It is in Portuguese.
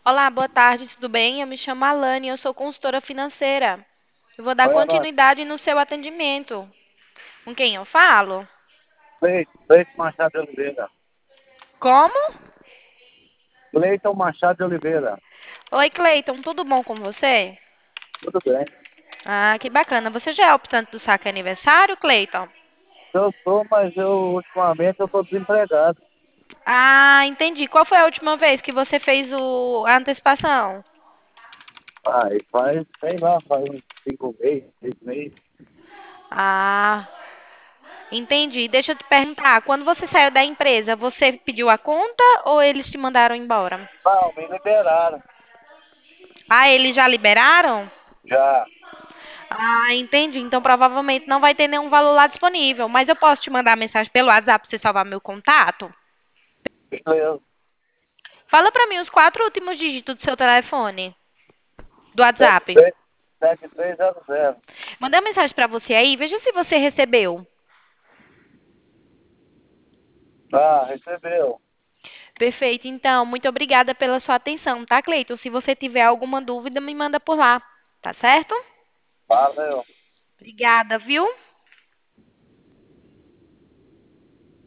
Olá, boa tarde, tudo bem? Eu me chamo Alane, eu sou consultora financeira. Eu vou dar Oi, Alane. continuidade no seu atendimento. Com quem eu falo? Cleiton Machado de Oliveira. Como? Cleiton Machado de Oliveira. Oi, Cleiton, tudo bom com você? Tudo bem. Ah, que bacana. Você já é optante do saque aniversário, Cleiton? Eu sou, mas ultimamente eu estou desempregado. Ah, entendi. Qual foi a última vez que você fez a antecipação? E faz, sei lá, faz uns 5 meses, 6 meses. Ah, entendi. Deixa eu te perguntar, quando você saiu da empresa, você pediu a conta ou eles te mandaram embora? Não, me liberaram. Ah, eles já liberaram? Já. Ah, entendi. Então provavelmente não vai ter nenhum valor lá disponível. Mas eu posso te mandar mensagem pelo WhatsApp para você salvar meu contato? Beleza. Fala para mim os quatro últimos dígitos do seu telefone, do WhatsApp. 73, 7300. Mandei uma mensagem para você aí, veja se você recebeu. Recebeu. Perfeito. Então, muito obrigada pela sua atenção, tá, Cleiton? Se você tiver alguma dúvida, me manda por lá, tá certo? Valeu. Obrigada, viu?